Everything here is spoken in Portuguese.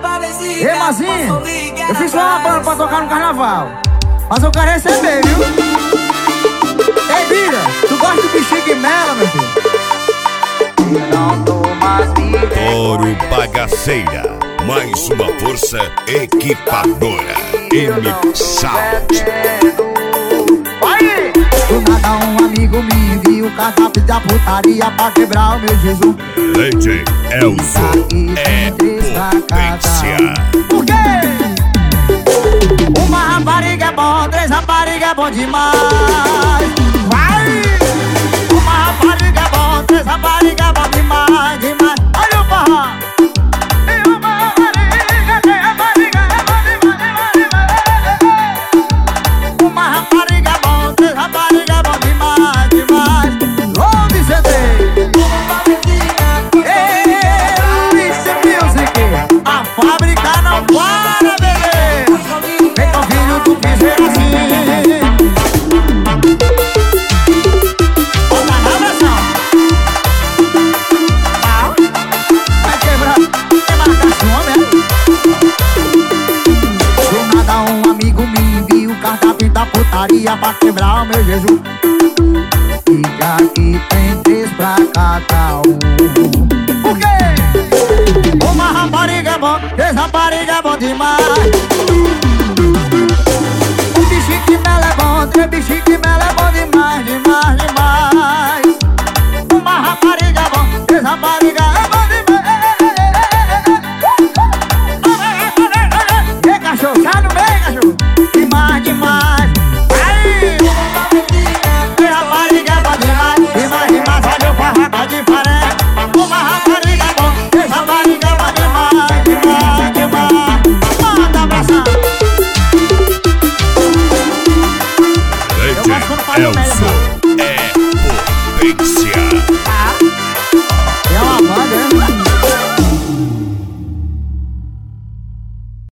Ei, Mazinho, eu fiz só uma banda pra tocar no carnaval, mas eu quero receber, viu? Ei, Bira, tu gosta do bichinho de mela, meu filho? Toro Bagaceira, mais uma força equipadora. M-Sound. Do nada um amigo me enviou o cardápio da putaria pra quebrar o meu Jesus. Leite Elzo é potência. Por quê? Uma rapariga é bom, 3 raparigas é bom demais. Vai! Uma rapariga é bom, 3 raparigas é bom demais, demais. Olha o forró! E uma rapariga, 3 raparigas é bom demais, demais, demais. Uma rapariga é bom, 3 raparigas é bom demais, demais. Onde você tem? A fábrica não para, bebê. Feito um filho do piseiro assim. Bota na pressão. Vai quebrar. Tem marcação, né? Do nada um amigo me envia o cardápio da putaria pra quebrar o meu Jesus. Diga que tem 3 pra cada um. Por quê? Uma rapariga é bom, 3 raparigas é bom demais.